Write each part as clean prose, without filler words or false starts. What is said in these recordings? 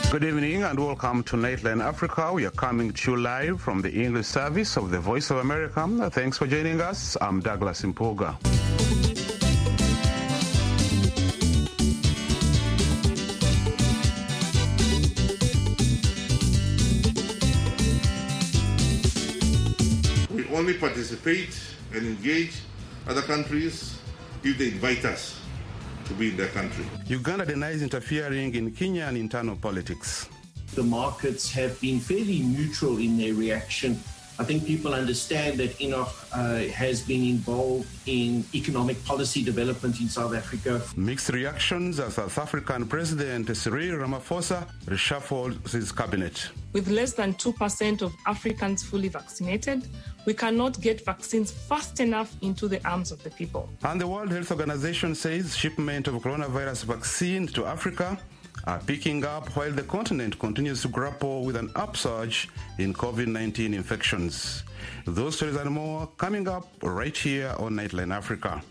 Good evening and welcome to Nightline Africa. We are coming to you live from the English service of the Voice of America. Thanks for joining us. I'm Douglas Mpuga. We only participate and engage other countries if they invite us to be in their country. Uganda denies interfering in Kenyan internal politics. The markets have been fairly neutral in their reaction. I think people understand that Enoch has been involved in economic policy development in South Africa. Mixed reactions as South African President Cyril Ramaphosa reshuffles his cabinet. With less than 2% of Africans fully vaccinated, we cannot get vaccines fast enough into the arms of the people. And the World Health Organization says shipment of coronavirus vaccine to Africa are picking up while the continent continues to grapple with an upsurge in COVID-19 infections. Those stories and more coming up right here on Nightline Africa.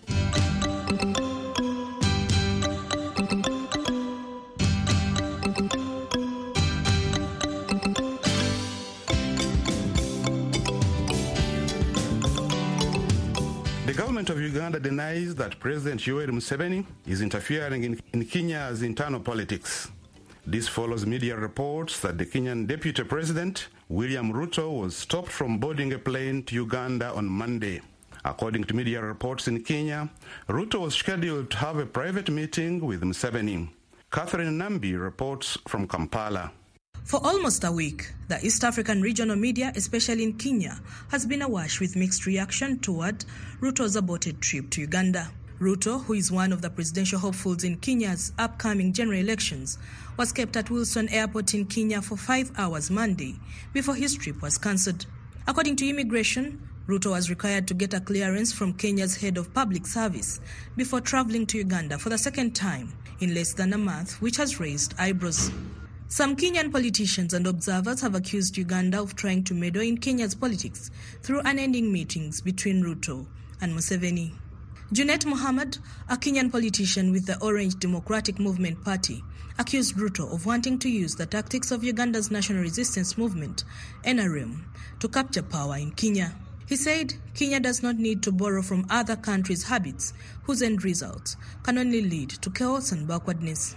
The government of Uganda denies that President Yoweri Museveni is interfering in Kenya's internal politics. This follows media reports that the Kenyan Deputy President, William Ruto, was stopped from boarding a plane to Uganda on Monday. According to media reports in Kenya, Ruto was scheduled to have a private meeting with Museveni. Catherine Nambi reports from Kampala. For almost a week, the East African regional media, especially in Kenya, has been awash with mixed reaction toward Ruto's aborted trip to Uganda. Ruto, who is one of the presidential hopefuls in Kenya's upcoming general elections, was kept at Wilson Airport in Kenya for 5 hours Monday before his trip was cancelled. According to immigration, Ruto was required to get a clearance from Kenya's head of public service before travelling to Uganda for the second time in less than a month, which has raised eyebrows. Some Kenyan politicians and observers have accused Uganda of trying to meddle in Kenya's politics through unending meetings between Ruto and Museveni. Junet Mohammed, a Kenyan politician with the Orange Democratic Movement Party, accused Ruto of wanting to use the tactics of Uganda's national resistance movement, NRM, to capture power in Kenya. He said Kenya does not need to borrow from other countries' habits, whose end results can only lead to chaos and backwardness.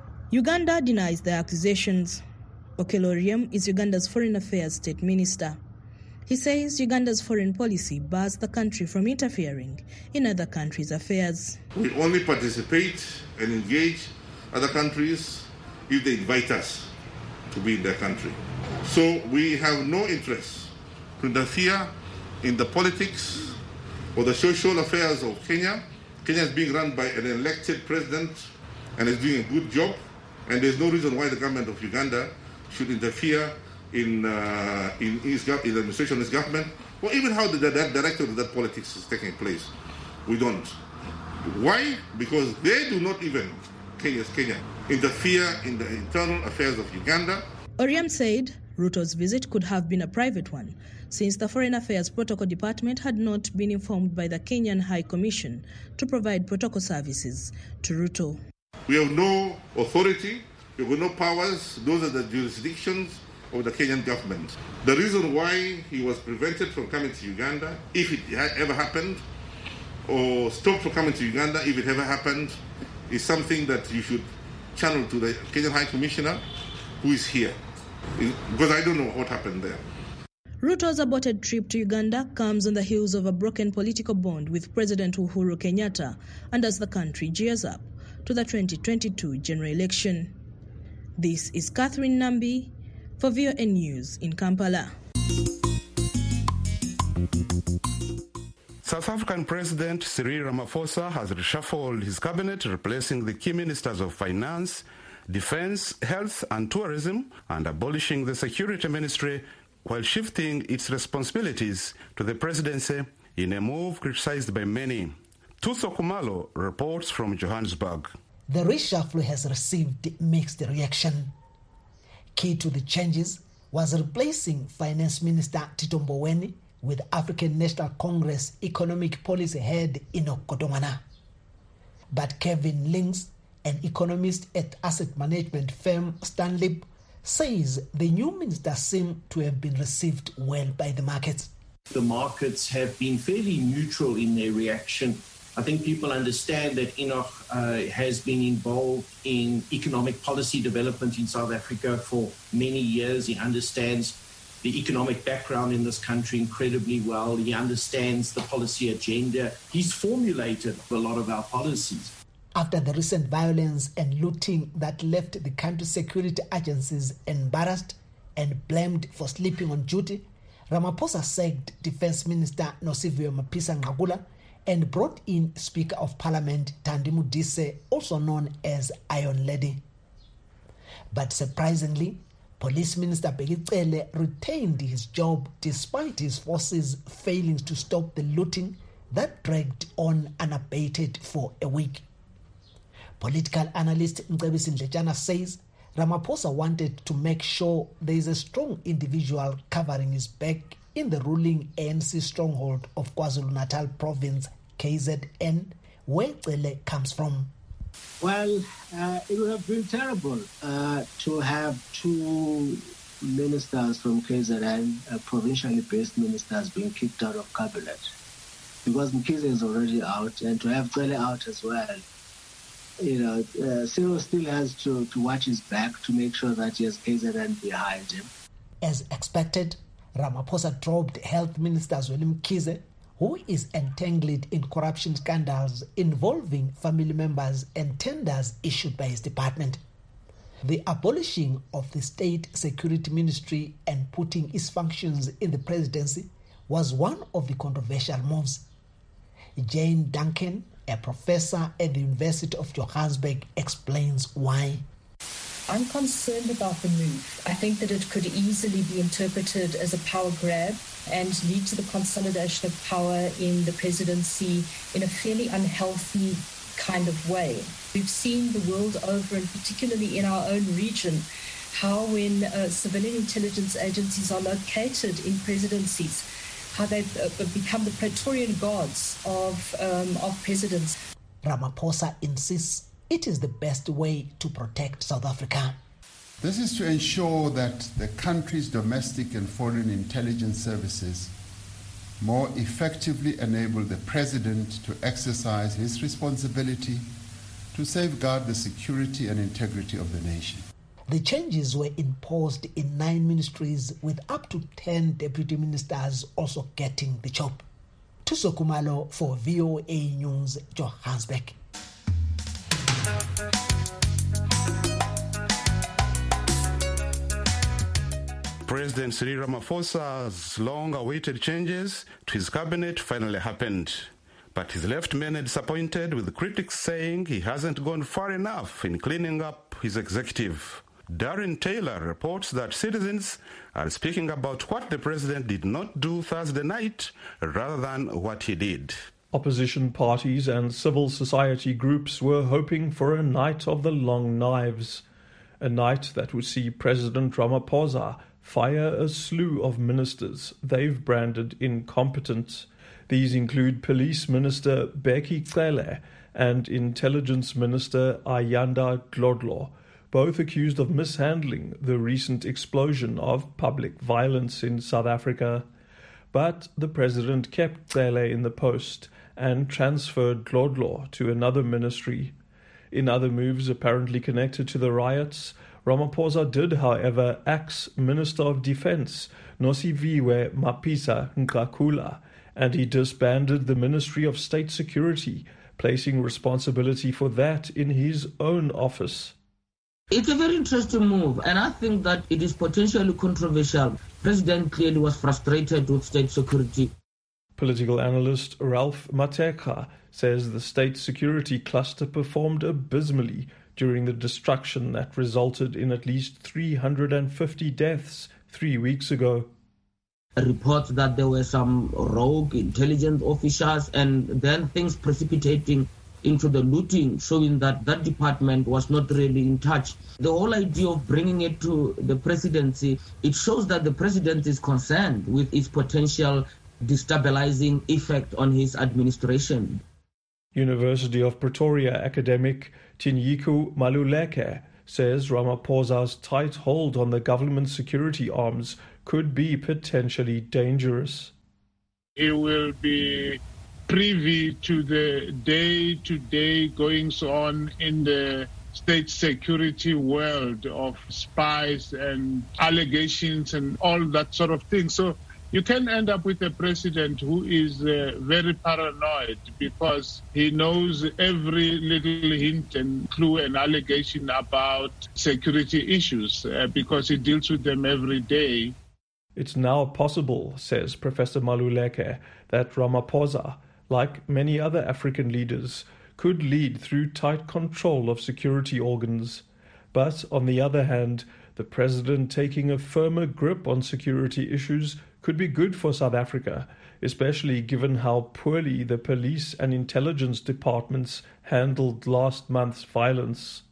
Uganda denies the accusations. Okello Oryem is Uganda's Foreign Affairs State Minister. He says Uganda's foreign policy bars the country from interfering in other countries' affairs. We only participate and engage other countries if they invite us to be in their country. So we have no interest to interfere in the politics or the social affairs of Kenya. Kenya is being run by an elected president and is doing a good job. And there's no reason why the government of Uganda should interfere in the administration of his government, or even how the director of that politics is taking place. We don't. Why? Because they do not even, Kenya, interfere in the internal affairs of Uganda. Oryem said Ruto's visit could have been a private one, since the Foreign Affairs Protocol Department had not been informed by the Kenyan High Commission to provide protocol services to Ruto. We have no authority, we have no powers. Those are the jurisdictions of the Kenyan government. The reason why he was prevented from coming to Uganda, if it ever happened, or stopped from coming to Uganda, if it ever happened, is something that you should channel to the Kenyan High Commissioner, who is here. Because I don't know what happened there. Ruto's aborted trip to Uganda comes on the heels of a broken political bond with President Uhuru Kenyatta, and as the country gears up to the 2022 general election. This is Catherine Nambi for VOA News in Kampala. South African President Cyril Ramaphosa has reshuffled his cabinet, replacing the key ministers of finance, defense, health and tourism, and abolishing the security ministry while shifting its responsibilities to the presidency in a move criticized by many. Tutso Kumalo reports from Johannesburg. The reshuffle has received mixed reaction. Key to the changes was replacing Finance Minister Tito Mboweni with African National Congress Economic Policy Head Enoch Godongwana. But Kevin Links, an economist at asset management firm Stanlib, says the new minister seems to have been received well by the markets. The markets have been fairly neutral in their reaction. I think people understand that Enoch has been involved in economic policy development in South Africa for many years. He understands the economic background in this country incredibly well. He understands the policy agenda. He's formulated a lot of our policies. After the recent violence and looting that left the country's security agencies embarrassed and blamed for sleeping on duty, Ramaphosa sacked Defence Minister Nosiviwe Mapisa-Nqakula and brought in Speaker of Parliament Thandi Modise, also known as Iron Lady. But surprisingly, Police Minister Bheki Cele retained his job despite his forces failing to stop the looting that dragged on unabated for a week. Political analyst Mcebisi Ndlejana says Ramaphosa wanted to make sure there is a strong individual covering his back in the ruling ANC stronghold of KwaZulu-Natal province, KZN, where Cele comes from. Well, it would have been terrible to have two ministers from KZN, provincially based ministers, being kicked out of cabinet, because Mkhize is already out, and to have Cele out as well. Cyril still has to watch his back to make sure that he has KZN behind him. As expected, Ramaphosa dropped Health Minister Zweli Mkhize, who is entangled in corruption scandals involving family members and tenders issued by his department. The abolishing of the State Security Ministry and putting its functions in the presidency was one of the controversial moves. Jane Duncan, a professor at the University of Johannesburg, explains why. I'm concerned about the move. I think that it could easily be interpreted as a power grab and lead to the consolidation of power in the presidency in a fairly unhealthy kind of way. We've seen the world over, and particularly in our own region, how when civilian intelligence agencies are located in presidencies, how they've become the Praetorian guards of presidents. Ramaphosa insists it is the best way to protect South Africa. This is to ensure that the country's domestic and foreign intelligence services more effectively enable the President to exercise his responsibility to safeguard the security and integrity of the nation. The changes were imposed in 9 ministries, with up to 10 deputy ministers also getting the job. Thuso Khumalo for VOA News, Johannesburg. President Cyril Ramaphosa's long-awaited changes to his cabinet finally happened. But he's left many disappointed, with critics saying he hasn't gone far enough in cleaning up his executive. Darren Taylor reports that citizens are speaking about what the president did not do Thursday night rather than what he did. Opposition parties and civil society groups were hoping for a night of the long knives, a night that would see President Ramaphosa fire a slew of ministers they've branded incompetent. These include Police Minister Bheki Cele and Intelligence Minister Ayanda Dlodlo, both accused of mishandling the recent explosion of public violence in South Africa. But the president kept Cele in the post and transferred Dlodlo to another ministry. In other moves apparently connected to the riots, Ramaphosa did, however, axe Minister of Defence Nosiviwe Mapisa-Nqakula, and he disbanded the Ministry of State Security, placing responsibility for that in his own office. It's a very interesting move, and I think that it is potentially controversial. President clearly was frustrated with state security. Political analyst Ralph Mateka says the state security cluster performed abysmally during the destruction that resulted in at least 350 deaths 3 weeks ago. Reports that there were some rogue intelligence officers, and then things precipitating into the looting, showing that that department was not really in touch. The whole idea of bringing it to the presidency, it shows that the president is concerned with its potential destabilizing effect on his administration. University of Pretoria academic Tinyiku Maluleke says Ramaphosa's tight hold on the government's security arms could be potentially dangerous. He will be privy to the day-to-day goings-on in the state security world of spies and allegations and all that sort of thing. So you can end up with a president who is very paranoid because he knows every little hint and clue and allegation about security issues because he deals with them every day. It's now possible, says Professor Maluleke, that Ramaphosa, like many other African leaders, could lead through tight control of security organs. But on the other hand, the president taking a firmer grip on security issues could be good for South Africa, especially given how poorly the police and intelligence departments handled last month's violence.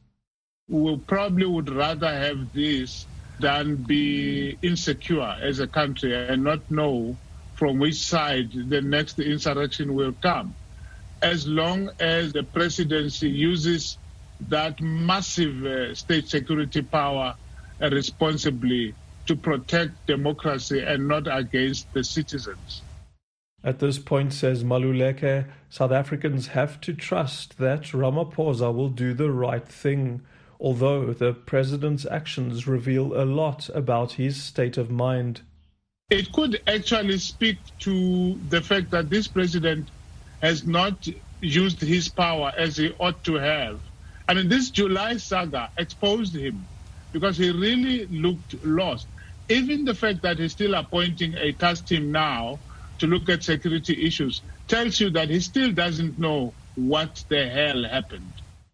We probably would rather have this than be insecure as a country and not know from which side the next insurrection will come. As long as the presidency uses that massive state security power responsibly to protect democracy and not against the citizens. At this point, says Maluleke, South Africans have to trust that Ramaphosa will do the right thing, although the president's actions reveal a lot about his state of mind. It could actually speak to the fact that this president has not used his power as he ought to have. I mean, this July saga exposed him because he really looked lost. Even the fact that he's still appointing a task team now to look at security issues tells you that he still doesn't know what the hell happened.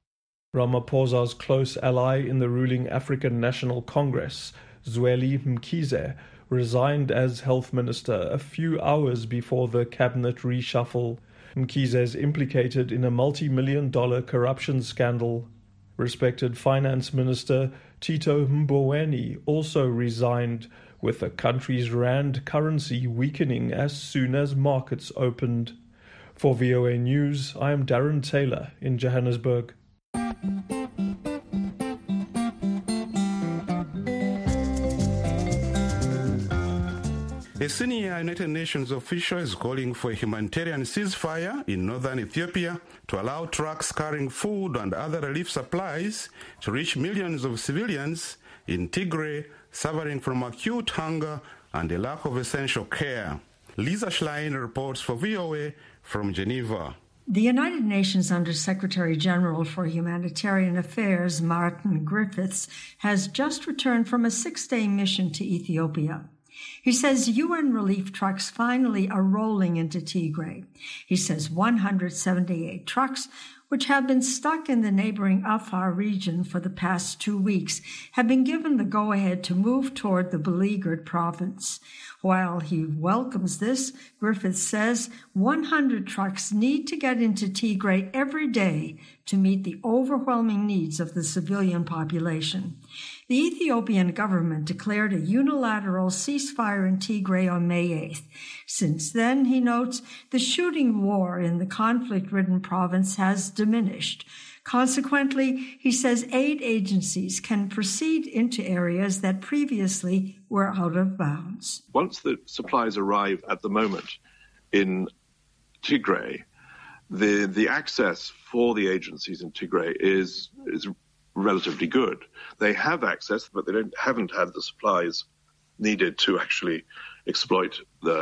Ramaphosa's close ally in the ruling African National Congress, Zweli Mkhize, resigned as health minister a few hours before the cabinet reshuffle. Mkhize is implicated in a multi-million-dollar corruption scandal. Respected Finance Minister Tito Mboweni also resigned, with the country's rand currency weakening as soon as markets opened. For VOA News, I am Darren Taylor in Johannesburg. A senior United Nations official is calling for a humanitarian ceasefire in northern Ethiopia to allow trucks carrying food and other relief supplies to reach millions of civilians in Tigray suffering from acute hunger and a lack of essential care. Lisa Schlein reports for VOA from Geneva. The United Nations Under-Secretary General for Humanitarian Affairs, Martin Griffiths, has just returned from a 6-day mission to Ethiopia. He says UN relief trucks finally are rolling into Tigray. He says 178 trucks, which have been stuck in the neighboring Afar region for the past 2 weeks, have been given the go-ahead to move toward the beleaguered province. While he welcomes this, Griffiths says 100 trucks need to get into Tigray every day to meet the overwhelming needs of the civilian population. The Ethiopian government declared a unilateral ceasefire in Tigray on May 8th. Since then, he notes, the shooting war in the conflict-ridden province has diminished. Consequently, he says aid agencies can proceed into areas that previously were out of bounds. Once the supplies arrive at the moment in Tigray, the access for the agencies in Tigray is relatively good. They have access, but they haven't had the supplies needed to actually exploit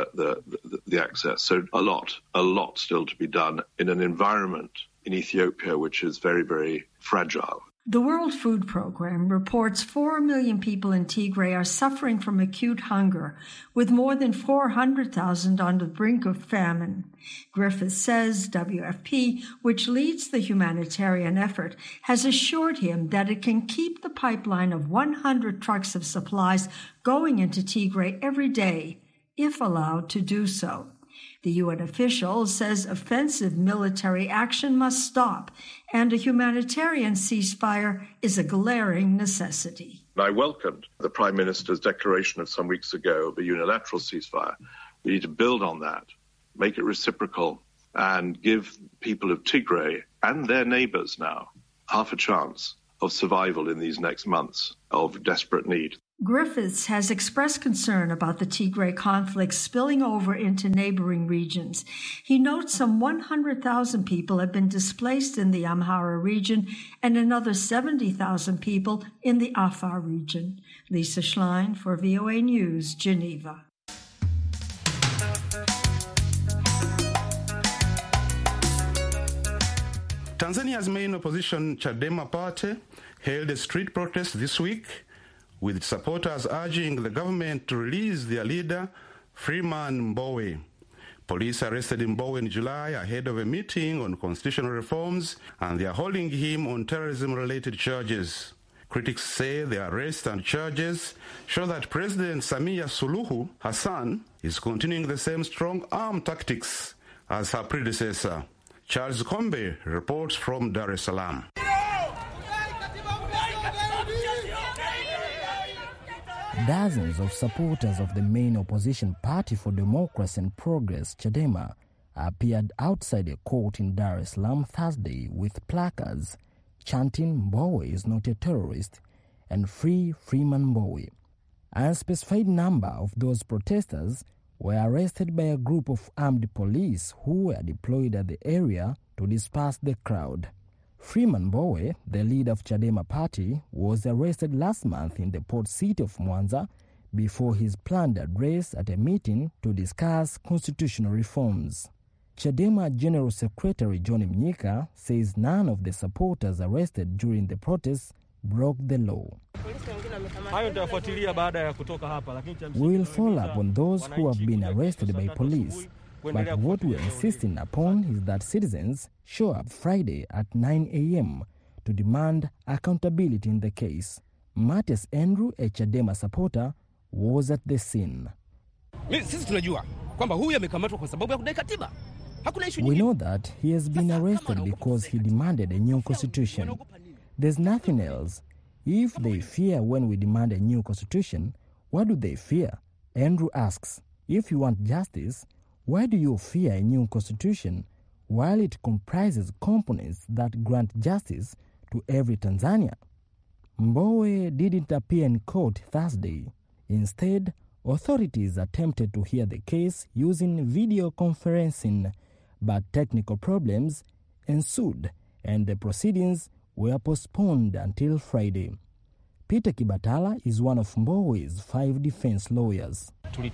the access. So a lot still to be done in an environment in Ethiopia which is very, very fragile. The World Food Programme reports 4 million people in Tigray are suffering from acute hunger, with more than 400,000 on the brink of famine. Griffiths says WFP, which leads the humanitarian effort, has assured him that it can keep the pipeline of 100 trucks of supplies going into Tigray every day, if allowed to do so. The UN official says offensive military action must stop, and a humanitarian ceasefire is a glaring necessity. I welcomed the Prime Minister's declaration of some weeks ago of a unilateral ceasefire. We need to build on that, make it reciprocal, and give people of Tigray and their neighbors now half a chance survival in these next months of desperate need. Griffiths has expressed concern about the Tigray conflict spilling over into neighboring regions. He notes some 100,000 people have been displaced in the Amhara region and another 70,000 people in the Afar region. Lisa Schlein for VOA News, Geneva. Tanzania's main opposition, Chadema party, held a street protest this week, with supporters urging the government to release their leader, Freeman Mbowe. Police arrested Mbowe in July ahead of a meeting on constitutional reforms, and they are holding him on terrorism-related charges. Critics say the arrest and charges show that President Samia Suluhu Hassan is continuing the same strong-arm tactics as her predecessor. Charles Kombe reports from Dar es Salaam. Dozens of supporters of the main opposition party for Democracy and Progress, Chadema, appeared outside a court in Dar es Salaam Thursday with placards chanting "Mbowe is not a terrorist" and "Free Freeman Mbowe." An unspecified number of those protesters were arrested by a group of armed police who were deployed at the area to disperse the crowd. Freeman Mbowe, the leader of Chadema party, was arrested last month in the port city of Mwanza before his planned address at a meeting to discuss constitutional reforms. Chadema General Secretary John Mnyika says none of the supporters arrested during the protests broke the law. We will follow up on those who have been arrested by police, but what we are insisting upon is that citizens show up Friday at 9 a.m. to demand accountability in the case. Mates Andrew, a Chadema supporter, was at the scene. We know that he has been arrested because he demanded a new constitution. There's nothing else. If they fear when we demand a new constitution, what do they fear? Andrew asks. If you want justice, why do you fear a new constitution while it comprises components that grant justice to every Tanzanian? Mbowe didn't appear in court Thursday. Instead, authorities attempted to hear the case using video conferencing, but technical problems ensued and the proceedings were postponed until Friday. Peter Kibatala is one of Mbowe's 5 defense lawyers.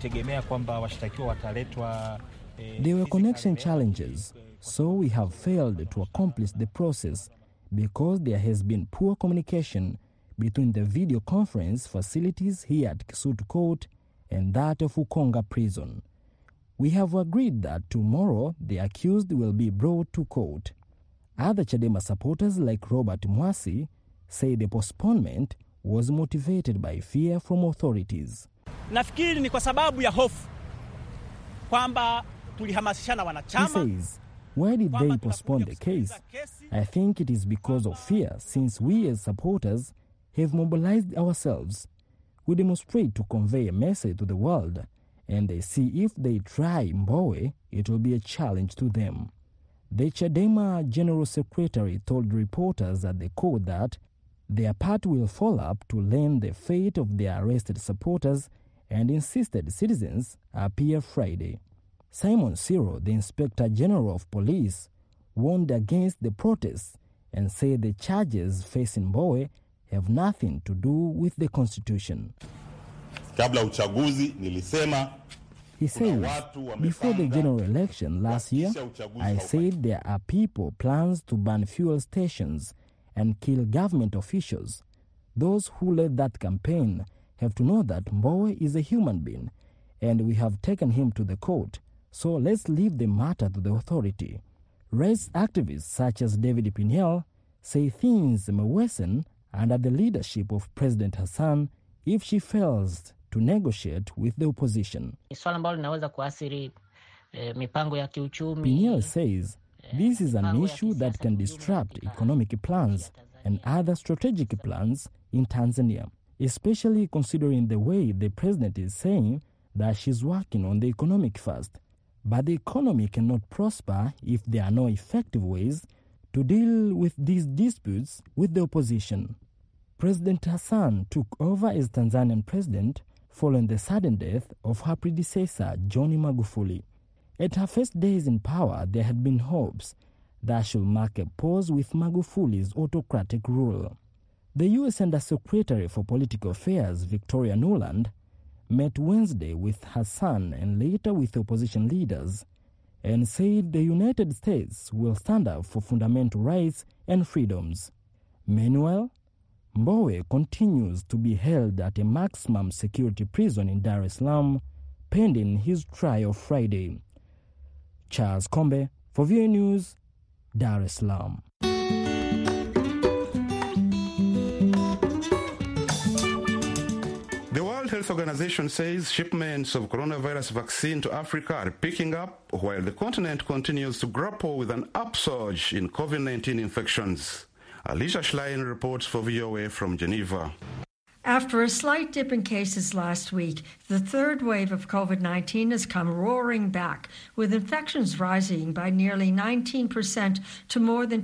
There were connection challenges, so we have failed to accomplish the process because there has been poor communication between the video conference facilities here at Kisutu Court and that of Ukonga Prison. We have agreed that tomorrow the accused will be brought to court. Other Chadema supporters like Robert Mwasi say the postponement was motivated by fear from authorities. Nafikiri ni kwa sababu ya hofu kwamba tulihamasishana He wanachama. says, why did they postpone the case? I think it is because of fear, since we as supporters have mobilized ourselves. We demonstrate to convey a message to the world, and they see if they try Mbowe, it will be a challenge to them. The Chadema General Secretary told reporters at the court that their party will follow up to learn the fate of their arrested supporters and insisted citizens appear Friday. Simon Siro, the Inspector General of Police, warned against the protests and said the charges facing Mbowe have nothing to do with the Constitution. Kabla uchaguzi nilisema. He says, before the general election last year, I said there are people plans to ban fuel stations and kill government officials. Those who led that campaign have to know that Mbowe is a human being, and we have taken him to the court, so let's leave the matter to the authority. Race activists such as David Pinel say things may worsen under the leadership of President Hassan if she fails to negotiate with the opposition. Pinel says this is an issue that can disrupt economic plans and other strategic plans in Tanzania, especially considering the way the president is saying that she's working on the economic first. But the economy cannot prosper if there are no effective ways to deal with these disputes with the opposition. President Hassan took over as Tanzanian president following the sudden death of her predecessor, John Magufuli. At her first days in power, there had been hopes that should mark a pause with Magufuli's autocratic rule. The U.S. Undersecretary for Political Affairs, Victoria Nuland, met Wednesday with Hassan and later with opposition leaders and said the United States will stand up for fundamental rights and freedoms. Meanwhile, Mbowe continues to be held at a maximum security prison in Dar es Salaam pending his trial Friday. Charles Kombe for VOA News, Dar es Salaam. The World Health Organization says shipments of coronavirus vaccine to Africa are picking up while the continent continues to grapple with an upsurge in COVID-19 infections. Alicia Schlein reports for VOA from Geneva. After a slight dip in cases last week, the third wave of COVID-19 has come roaring back, with infections rising by nearly 19% to more than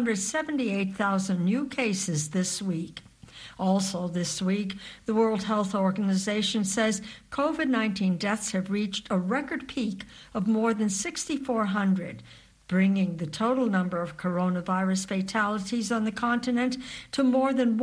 278,000 new cases this week. Also this week, the World Health Organization says COVID-19 deaths have reached a record peak of more than 6,400, bringing the total number of coronavirus fatalities on the continent to more than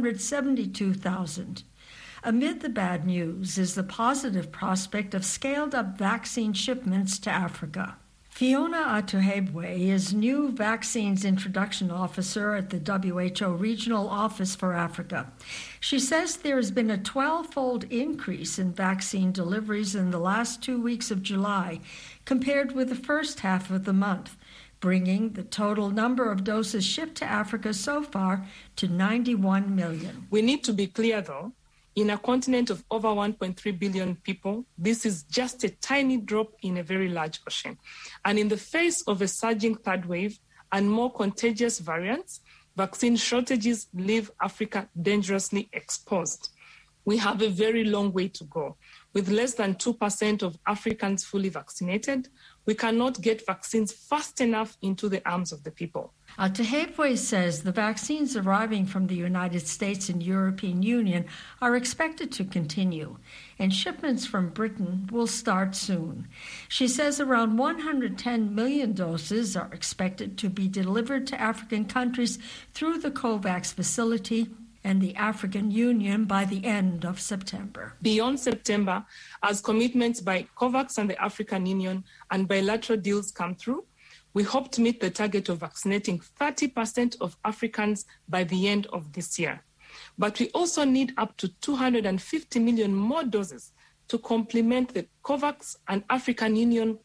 172,000. Amid the bad news is the positive prospect of scaled-up vaccine shipments to Africa. Fiona Atuhebwe is new vaccines introduction officer at the WHO Regional Office for Africa. She says there has been a 12-fold increase in vaccine deliveries in the last 2 weeks of July compared with the first half of the month, bringing the total number of doses shipped to Africa so far to 91 million. We need to be clear, though. In a continent of over 1.3 billion people, this is just a tiny drop in a very large ocean. And in the face of a surging third wave and more contagious variants, vaccine shortages leave Africa dangerously exposed. We have a very long way to go. With less than 2% of Africans fully vaccinated, we cannot get vaccines fast enough into the arms of the people. Atuhebwe says the vaccines arriving from the United States and European Union are expected to continue, and shipments from Britain will start soon. She says around 110 million doses are expected to be delivered to African countries through the COVAX facility and the African Union by the end of September. Beyond September, as commitments by COVAX and the African Union and bilateral deals come through, we hope to meet the target of vaccinating 30% of Africans by the end of this year. But we also need up to 250 million more doses to complement the COVAX and African Union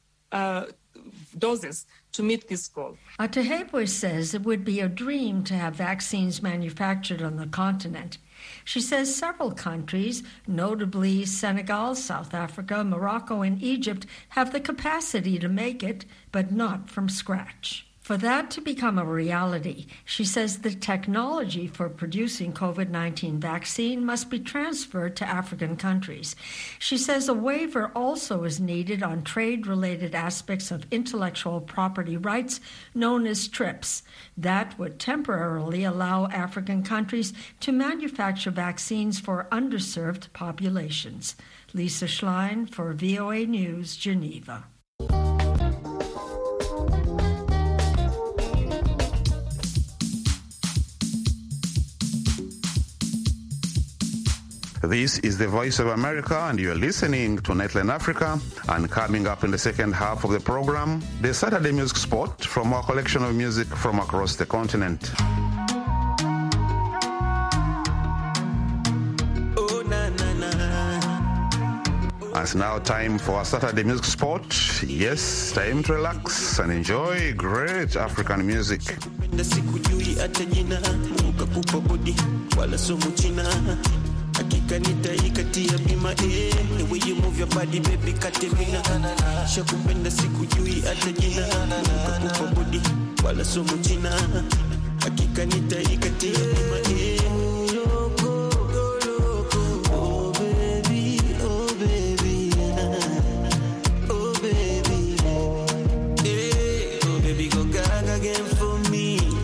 doses to meet this goal. Atuhebwe says it would be a dream to have vaccines manufactured on the continent. She says several countries, notably Senegal, South Africa, Morocco, and Egypt, have the capacity to make it, but not from scratch. For that to become a reality, she says the technology for producing COVID-19 vaccine must be transferred to African countries. She says a waiver also is needed on trade-related aspects of intellectual property rights known as TRIPS. That would temporarily allow African countries to manufacture vaccines for underserved populations. Lisa Schlein for VOA News, Geneva. This is the Voice of America, and you're listening to Nightline Africa. And coming up in the second half of the program, the Saturday Music Spot from our collection of music from across the continent. It's now time for our Saturday Music Spot. Yes, time to relax and enjoy great African music. Hakika nitaikatia bima the way you move your body baby Katerina shakupenda sikujui hata jina kukupa body wala somo jina hakika nitaikatia bima oh baby oh baby oh baby hey oh baby go gaga again for me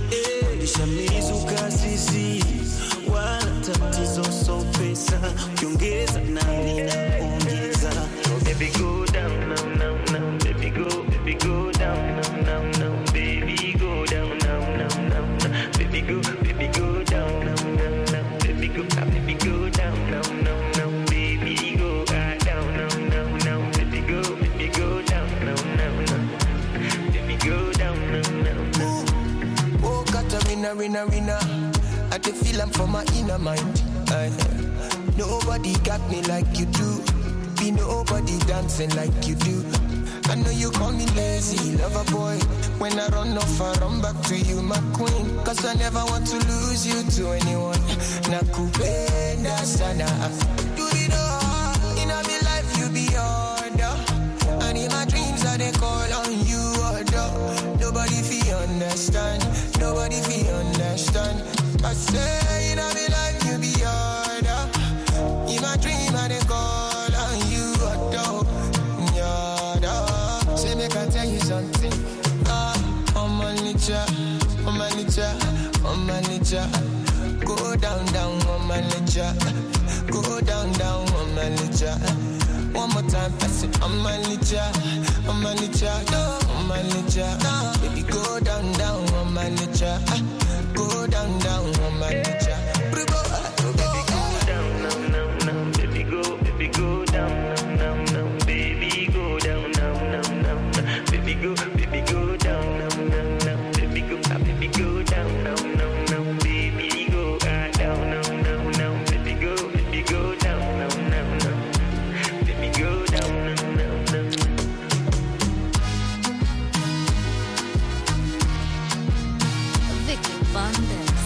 winner. I can feel I'm from my inner mind. Nobody got me like you do. Be nobody dancing like you do. I know you call me lazy, lover boy. When I run off, I run back to you, my queen. Cause I never want to lose you to anyone. Nakupenda sana. Do it all. In my life, you be order. And in my dreams, I they call on you, order. Nobody feel understand. Nobody feel understand. I say, in my life, you be order. In my dream, I they call on you, order. Say, make I tell you something. I'm a nature. Go down, on my nature. Go down, on my nature. One more time, pass it. I'm a nature. On my nature. Baby, go down, on my nature. Go down, on my nature. Baby, go down, baby, go down, baby, go down, baby, go down, baby, go down, baby, go down, baby, go down, baby, go down. Vicky Bandes.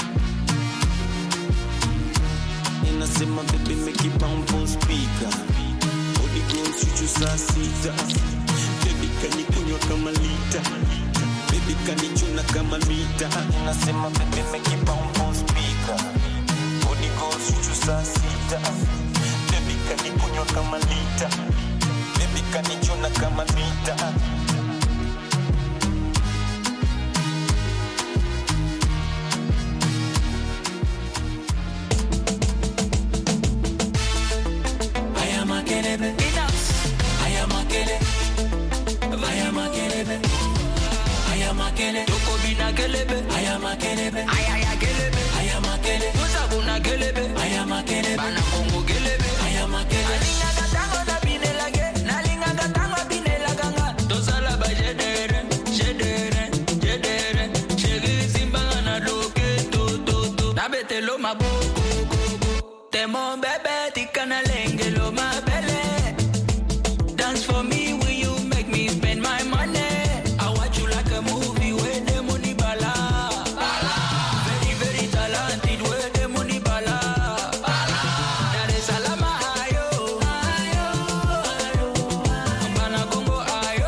Inasema baby make it pound on speaker. Body goes chuchu saa sita. Baby kanikunywa kama lita. Baby kanichuna kama mita. Inasema baby make it pound on speaker. Body goes chuchu saa sita. Baby kanikunywa kama lita. Baby kanichuna kama mita. Toko bina kelebe, ayama kelebe, ayaya kelebe, ayama kelebe, musabuna kelebe, ayama kelebe, bana kongo kelebe, ayama kelebe. Alinga gatango na binelage, nalinga gatango binelaganga. Dosala ba jedere, shegi simbanga na loke to. Nabete lo maboko, temo bebe tikana lenge lo mabele. Dance for me, will you make me spend my money? I watch you like a movie where the money bala. Very, very talented where the money bala. Dar es Salaam ayo. Mbana Congo ayo.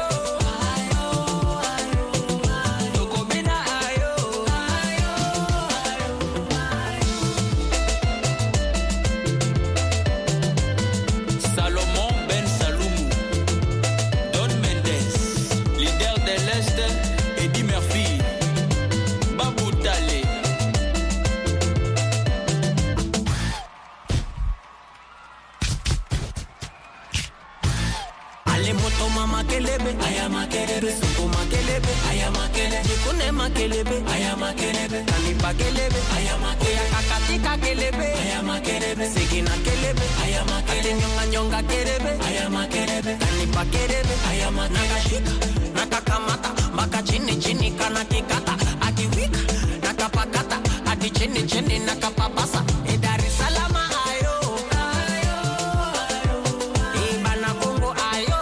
Toko bina ayo. Salomon Ben Saloumou, Don Mendes, leader de l'Est, Eddie Murphy, Babou Tale. Ale moto mama kelebe, ayama kelebe, soko makelebe, ayama kelebe, kune makelebe, ayama kelebe, kanipa kelebe, ayama kelebe, kakatika kelebe, ayama kelebe, segina kelebe, ayama kelebe, nyonga kelebe, ayama kelebe, kanipa kelebe, ayama nakashika, nakakamata, maka chini kana kikata, akiwika, nakapakata, ati chini nakapapasa, Dar es Salaam ayo. Ibana Congo ayo.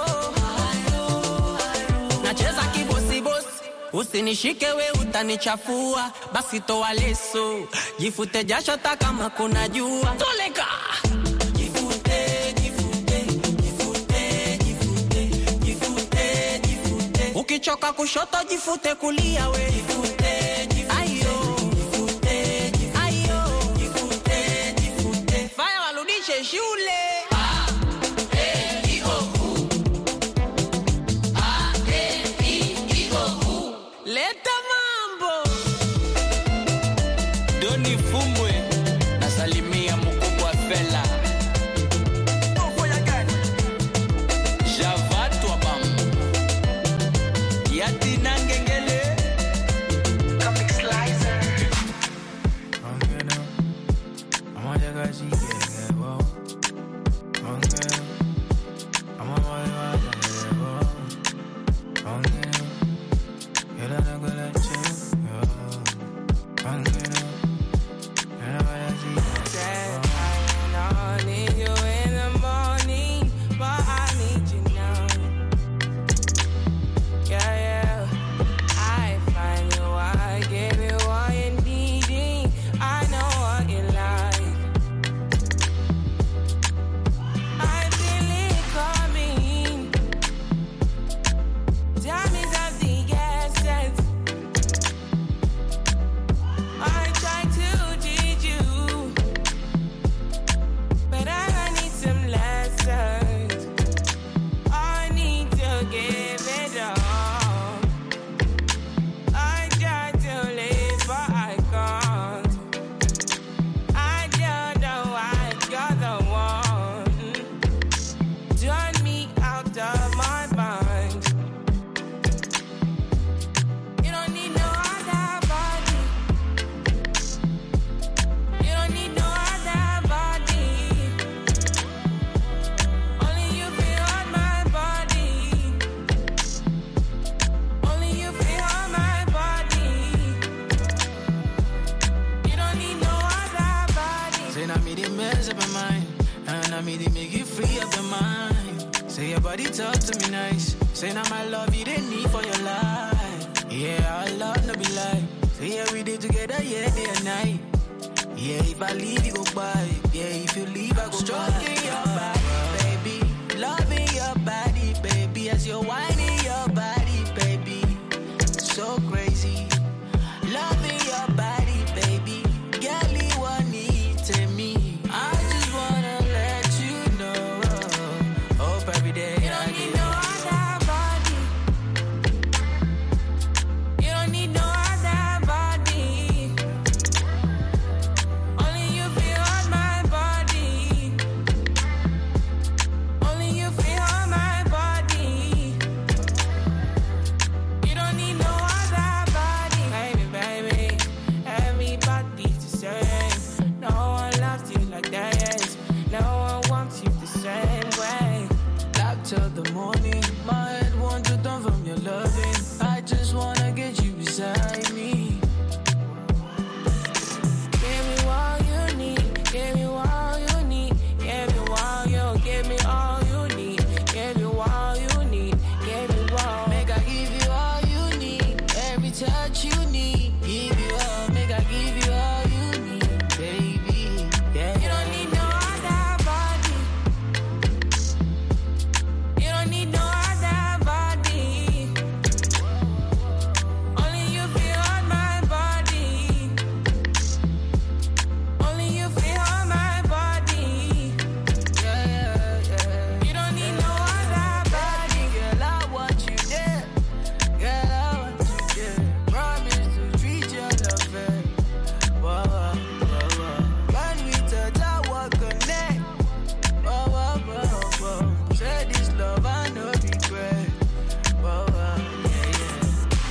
Nacheza kibosi, usinishike we utanichafua, basi toa leso, jifute jasho kama kuna jua. Toleka. Jifute. Ukichoka kushoto jifute kulia we. Ayo. Faya warudishe shule. Leta mambo. Doni Fumbwe, nasalimia mkubwa Fela. Javatu abamu. Yati nangengele. Comic Slicer. Say now my love you didn't need for your life. Yeah, our love no be lie. Say yeah, we did together, yeah, day and night. Yeah, if I leave, you go by. Yeah, if you leave, I go stroking your body, baby. Loving your body, baby. As you're whining your body, baby. So crazy. Loving your body, baby. Girl, you want need to me. I just wanna let you know. Hope every day you don't need no other body. You don't need no other body. Only you feel on my body. Only you feel on my body. You don't need no other body. Baby, baby, everybody's the same. No one loves you like that. No one wants you the same way. Black till the morning, my head wants to turn from your loving. I just wanna get you beside me. Give me all you need, give me all you need, give me all you, give me all you need, give me all you need, give me all. Make I give you all you need, every touch you need, give you all, make I give you all you need, baby. Yeah. You don't need no other body. You don't need no other body. Only you feel on my body. Only you feel on my body. Yeah, yeah, yeah. You don't need no other body. Girl, I want you there. Girl, I want you there. Promise to treat you love it. Whoa, whoa, whoa, whoa. When we touch, I will connect. Whoa, whoa, whoa, whoa. Say this love, I no regret. Whoa, whoa, yeah, yeah.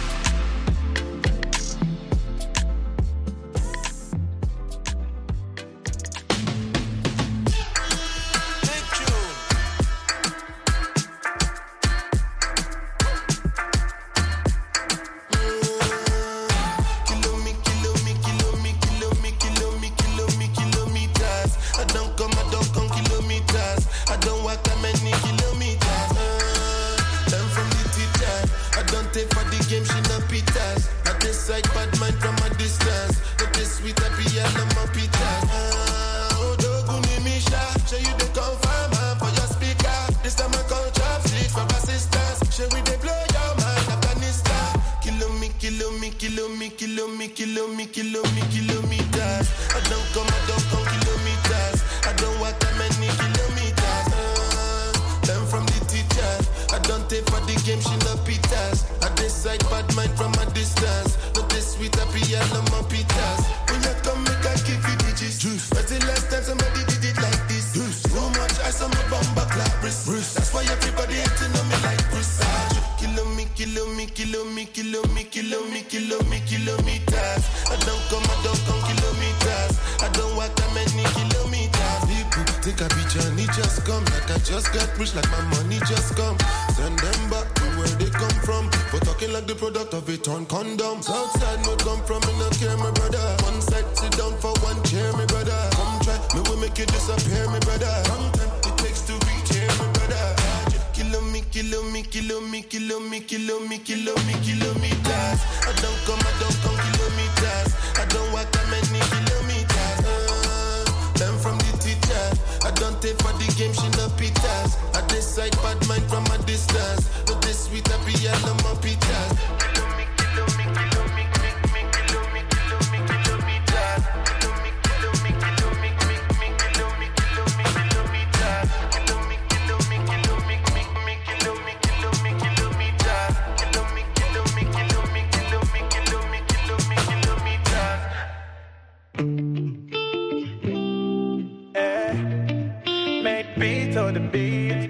Big tune. Kilometers. I don't come kilometers. I don't walk that many kilometers. Learn from the teacher. I don't take for the game, she no pitas. I decide bad mind from a distance. But this sweet happy, I love my pitas. Oh, Doguni Misha. Show you the confirm for your speaker. This time I call chopsticks for assistance. Show we they blow your mind, Afghanistan. Kilometers. I don't come kilometers. I don't walk that many kilometers. Learn from the teacher. I don't take for the game, she no pitas. I decide bad mind from a distance. Not this sweet happy, I love my pitas. When you come, make I give you digits. When's the last time somebody did it like this? Too much ice on my bumper clap wrist. That's why everybody hating on me like Chris. Kilometers. I don't come kilometers. I don't walk that many kilometers. People take a picture and it just come. Like I just got rich, like my money just come. Send them back to where they come from. For talking like the product of a torn condom. Southside no come from, me no care, my brother. One side sit down for one chair, my brother. Come try, me will make you disappear, my brother. Long time it takes to reach here, my brother. Kilometers. I don't come kilometers. I don't walk that many kilometers. Learn from the teacher. I don't take for the game, she no pitas. I decide bad mind from a distance. Not this sweet happy, I love my pitas. Make beat on the beat.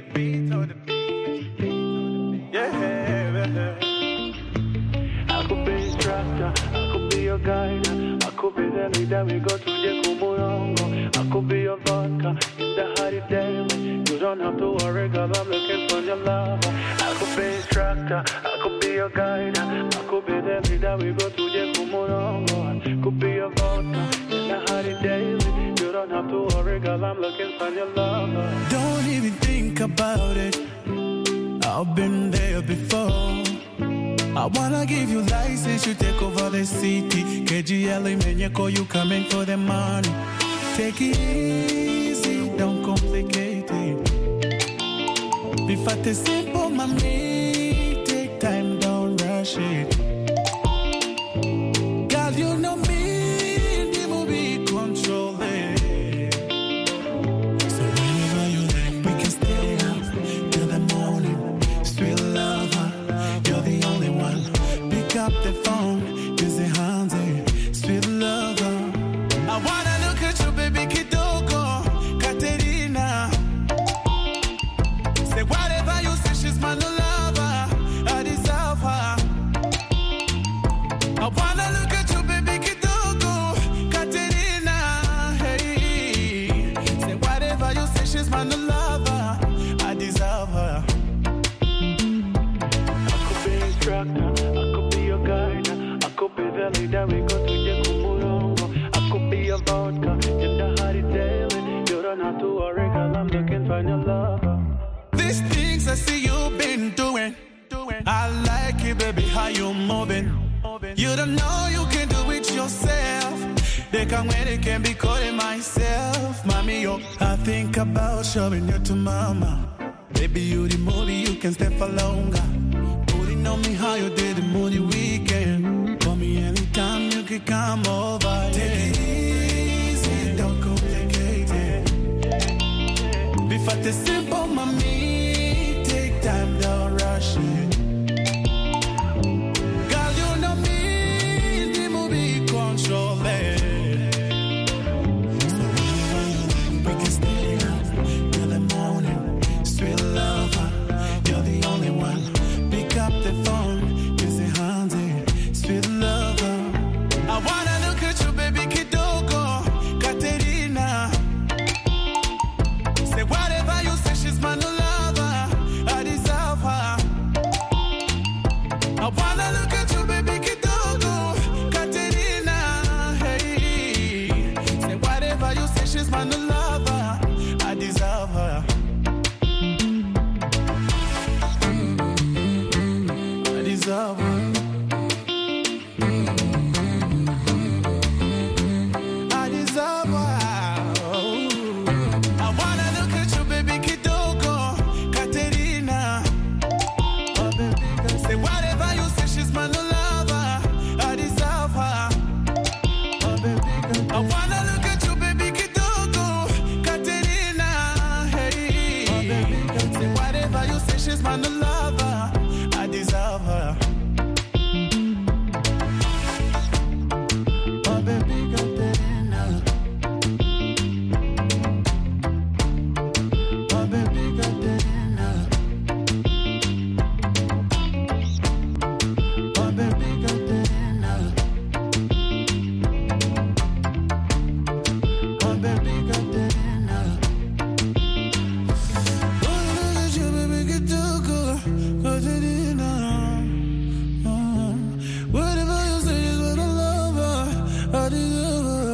Yeah. I could be instructor, I could be your guide. I could be the leader, we go to the Kumurongo. I could be your vodka in the holiday. You don't have to worry, girl, I'm looking for your love. I could be instructor, I could be your guide. I could be the leader, we go to the Kumurongo. I could be your vodka in the holiday. You don't have to worry, girl, I'm looking for your love. Don't even think about it. I've been there before. I wanna give you license, you take over the city. KGL, Menyeko, you coming for the money. Take it easy, don't complicate it. Be fat and simple, mommy. Take time, don't rush it. Girl, you know me, the movie control it. So whenever you like, we can stay up till the morning. Sweet lover, you're the only one. Pick up the phone, use the hands, sweet lover. I wanna look at you, baby, Kitoko, Katerina. Say whatever you say, she's my new lover. I deserve her. I wanna look at you, baby, Kitoko, Katerina. Hey, say whatever you say, she's my new lover. I deserve her. I could be a instructor, I could be your guide, I could be the leader we go to Jekumurongo. I could be your vodka in the Hari Daily. You don't have to worry, cause I'm looking for your lover. These things I see you've been doing. I like it, baby, how you moving. You don't know you can do it yourself. They can when they can be calling myself. Mommy, yo, I think about showing you to mama. Baby, you the movie, you can stay for longer. Putting on me how you did the moody weekend. Call me anytime you can come over. Take it easy, don't complicate it. Be fat and simple, mommy. Take time, don't rush it. Girl, you know me, the movie control it. So whenever you like, we can stay up till the morning. Sweet lover, you're the only one. Pick up the phone, use the hands, sweet lover. I wanna look at you, baby, Kitoko, Katerina. Say whatever you say, she's my new lover. I deserve her. I wanna look at you, baby, Kitoko, Katerina. Hey, say whatever you say, she's my new lover. I deserve her. I deserve her. I deserve her. I wanna look at you, baby, Kitoko, Katerina. Oh, baby, say whatever you say, she's my new lover. I deserve her. Oh, baby, I wanna look at you, baby, Kitoko, Katerina. Hey, oh, baby, say whatever you say, she's my new lover. I deserve her. Oh, baby, Katerina. Oh, baby, Katerina. Oh, baby, Katerina. Oh, baby, Katerina. Oh, look at you, baby, Kitoko, Katerina. Whatever you say is what I love her. I deserve her.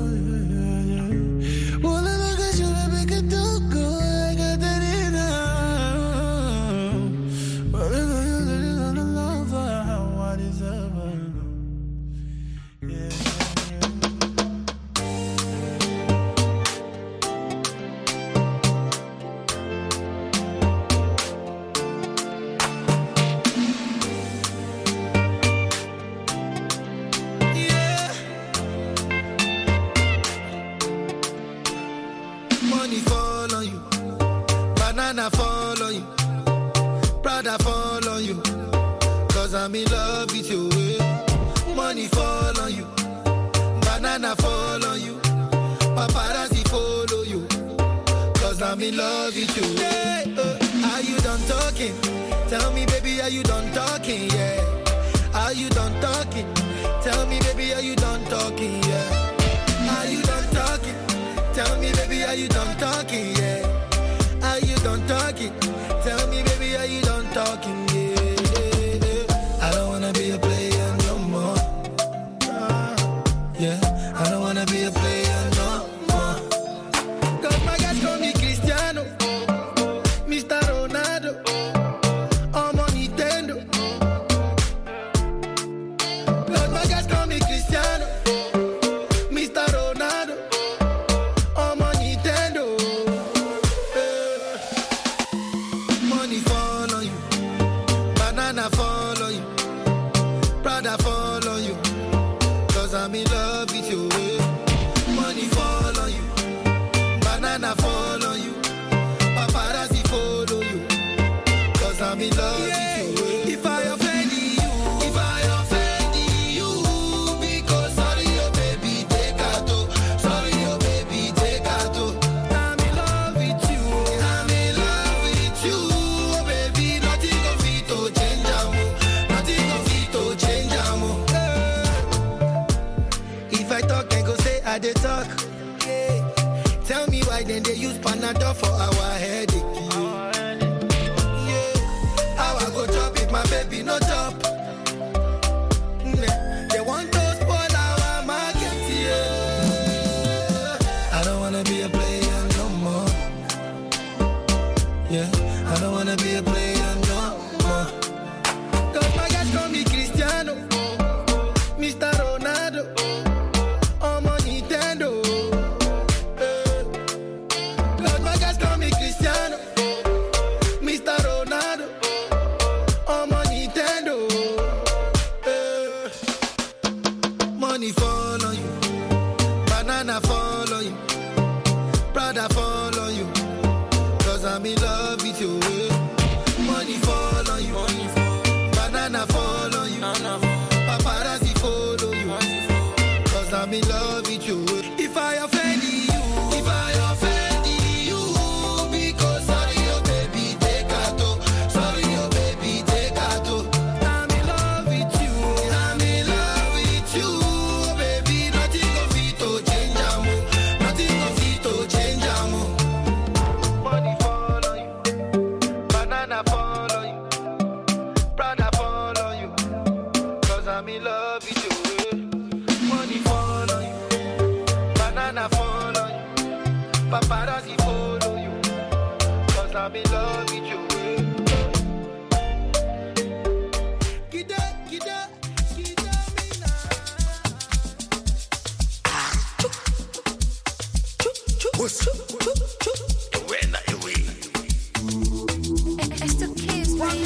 Oh, look at you, baby, Kitoko, Katerina. Whatever you say is what I love her. I deserve her. Money fall on you, banana fall on you, Prada fall on you, cause I'm in love with you. Money fall on you, banana fall on you, paparazzi follow you, cause I'm in love with you. Hey, are you done talking? Tell me, baby, are you done talking? Yeah. Are you done talking? Tell me, baby, are you done talking? Yeah. Are you done talking? Tell me, baby, are you done talking? Yeah. Are you done talking? Tell me, baby, are you done talking? Yeah. I don't wanna be a player no more. Yeah. I don't wanna be a player no more. Cause my guys call me Cristiano, Mr. Ronaldo. banana fall on you, Prada fall on you, cause I'm in love with you. Money fall on you, banana fall on you, paparazzi follow you, cause I'm in love with you. If I offend you, because sorry, oh baby, take out. Sorry, oh baby, take out. I'm in love with you. I'm in love with you, oh baby. Nothing of it to change, nothing of it to change, If I talk, then go say I dey talk. Yeah. Tell me why then they use Panadol for our headache. My baby, no job. They want to spoil our market, yeah. I don't wanna be a player no more. Yeah, I don't wanna be a player no more. Cause my guys call me Cristiano, Mr. Ronaldo, I'm on Nintendo. Cause my guys call me Cristiano, Mr. Ronaldo. Money fall on you, banana fall on you, Prada fall on you, cause I'm in love with you. Money fall on you, banana fall on you, paparazzi follow you, cause I'm in love with you. If I offend you, because sorry, oh baby, take out. Sorry, oh baby, take out. I'm in love with you. I'm in love with you, oh baby. Nothing of it to change, nothing of it to change, Money fall on you, banana fall on you, Prada fall on you, cause I'm in love with you. Money fall on you, banana fall on you, paparazzi follow you, cause I'm in love with you. It's the kids, baby.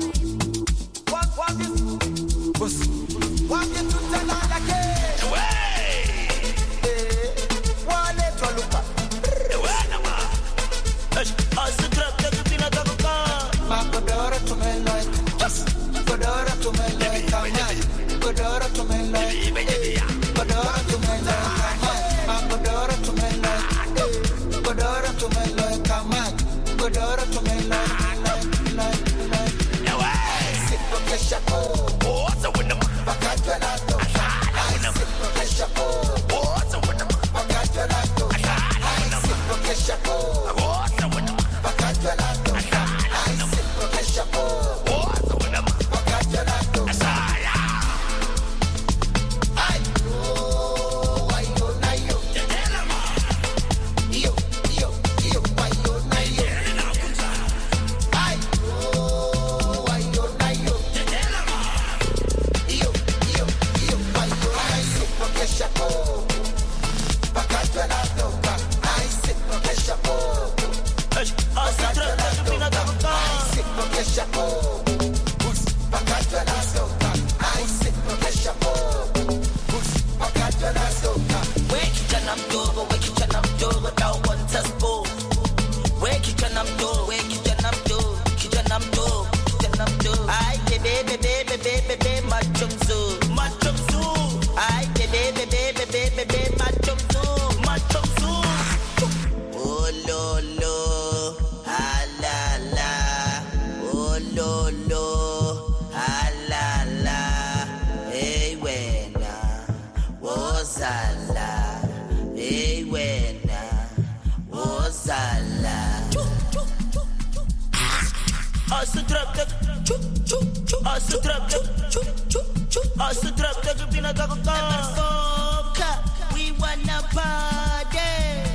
We wanna party.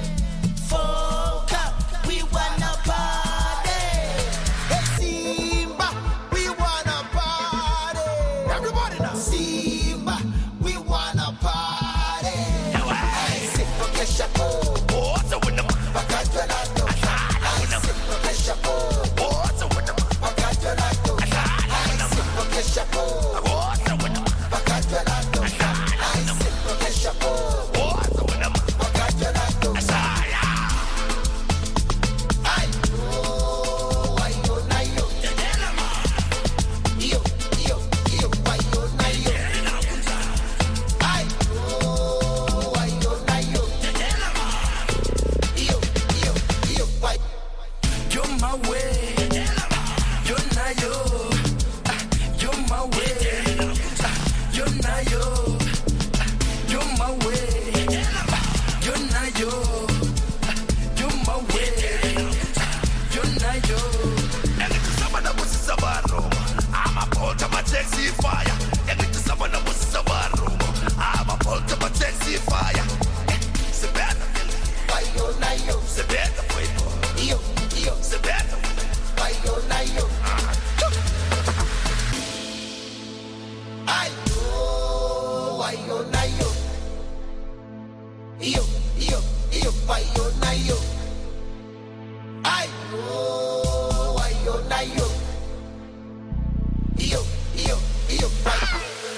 We wanna party. Hey Simba, we wanna party. Everybody now. Simba, we wanna party. Simba Keshapo. What's up with them? Bakatelato. Simba Keshapo. What's up with them? Bakatelato. my way. You're not yo. You're my way. You're not yo. You're my way. You're not yo. And it's someone that was a barroom. I'm a bolt of my sexy fire. And it's someone that was a barroom. I'm a bolt of my sexy fire. Se better. Bayo na yo. Se better for you. Yo. Se better. Bayo na yo. Bayo na yo. Yo, bayo na yo. Bayo na yo. Yo, bayo.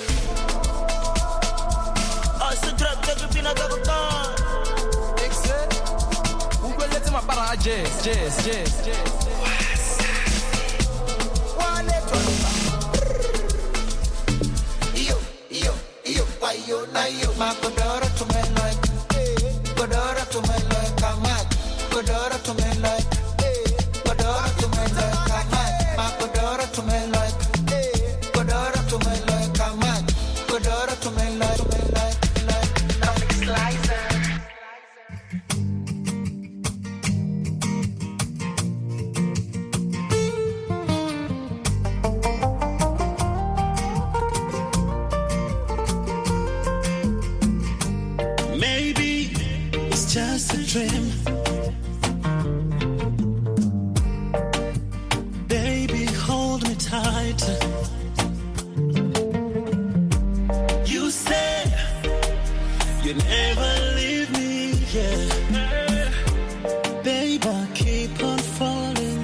Se trap de pina de botar. Excel. Who will let him para jazz. Yo, bayo na yo. Ma kodora to me like. Kodora to me like kamat. Kodora to me like. Kodora to me like kamat. Ma kodora to me like. Kodora to me like kamat. Kodora to me like. Maybe it's just a dream. Baby, hold me tight. You said you'd never leave me, yeah. Babe, I keep on falling.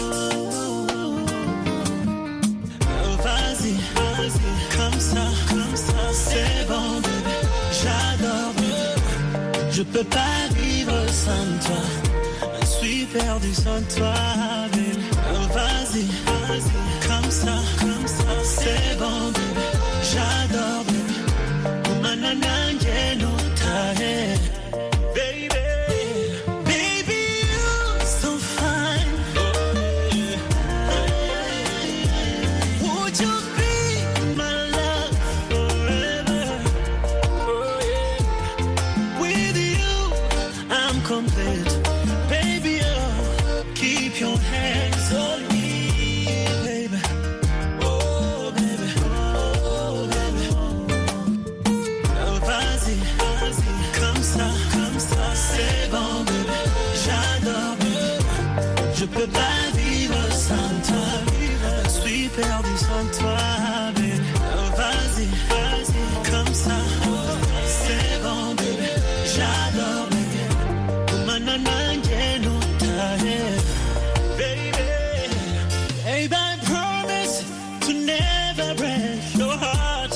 Vas-y, comme ça, c'est bon, baby. J'adore, baby. Je peux pas vivre sans toi. Je suis perdu sans toi, baby. Vas-y, comme ça, c'est bon, baby. J'adore, baby. Manana, no tahe. Baby, you're so fine. Would you be my love forever? With you, I'm complete. Baby, oh, keep your hands on me, baby. Oh, baby, oh, baby. Oh, vas-y, comme ça, c'est bon, baby. J'adore, baby. Je peux pas vivre sans toi. Je suis perdu sans toi, baby. Oh, vas-y, comme ça, c'est bon, baby. J'adore, baby. Manana, no tahe. Baby, I promise to never break your heart.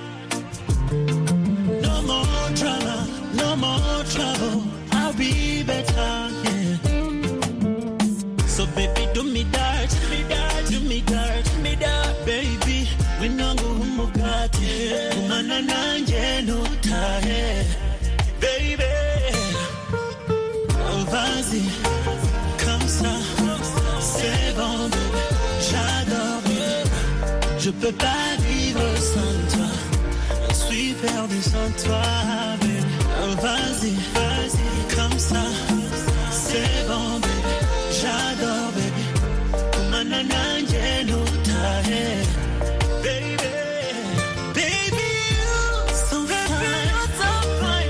No more drama, no more trouble. I'll be better, yeah. So baby, do me dirt, do me dirt, baby. We no go mugati, manana no tahe, baby. Oh, vas-y, comme ça, c'est bon, baby. J'adore, baby. Je peux pas vivre sans toi. Je suis perdu sans toi, baby. Oh, vas-y, comme ça, c'est bon, baby. J'adore, baby. Manana, no tahe. Baby, you're so fine.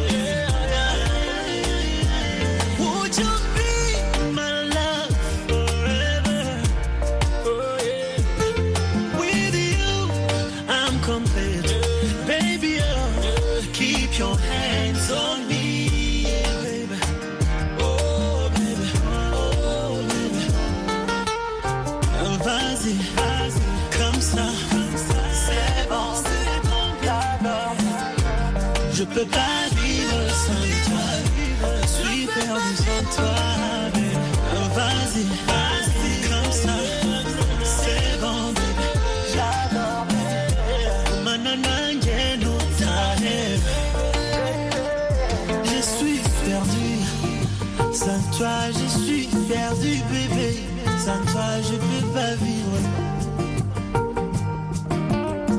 Would you be my love forever? Oh, yeah. With you, I'm complete. Baby, oh, keep your hands on me, baby. Oh, baby, oh, baby. Oh, vas-y, comme ça, c'est bon, d'accord. Je peux pas vivre sans toi. Je suis perdu sans toi, baby. Oh, vas-y, comme ça, c'est bon, baby. J'adore, baby. Manana, no tahe. Je suis perdu. Sans toi, je suis perdu, bébé. Sans toi, je peux pas vivre.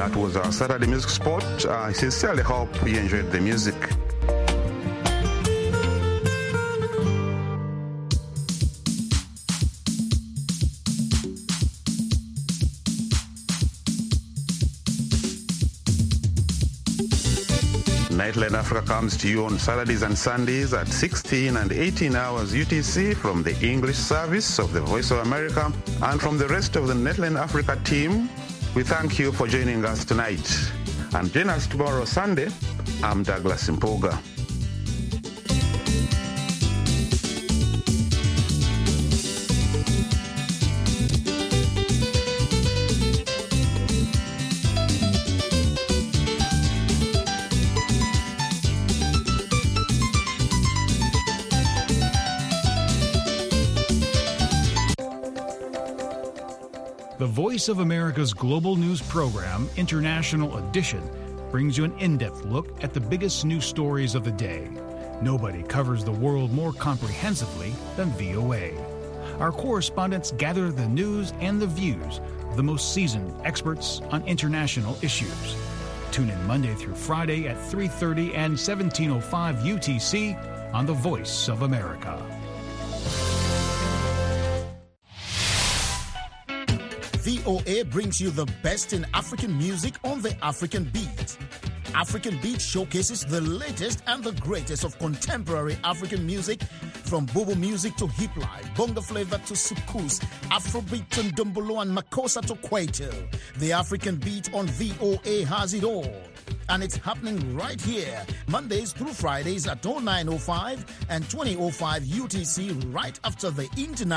That was our Saturday Music Spot. I sincerely hope you enjoyed the music. Nightline Africa comes to you on Saturdays and Sundays at 16 and 18 hours UTC from the English service of the Voice of America and from the rest of the Nightline Africa team. We thank you for joining us tonight. And join us tomorrow Sunday. I'm Douglas Mpoga. The Voice of America's global news program, International Edition, brings you an in-depth look at the biggest news stories of the day. Nobody covers the world more comprehensively than VOA. Our correspondents gather the news and the views of the most seasoned experts on international issues. Tune in Monday through Friday at 3:30 and 17:05 UTC on The Voice of America. VOA brings you the best in African music on the African Beat. African Beat showcases the latest and the greatest of contemporary African music, from Bobo music to hip life, bonga flavor to soukous, Afrobeat to Ndombolo and Makossa to Kwaito. The African Beat on VOA has it all. And it's happening right here, Mondays through Fridays at 09:05 and 20:05 UTC, right after the international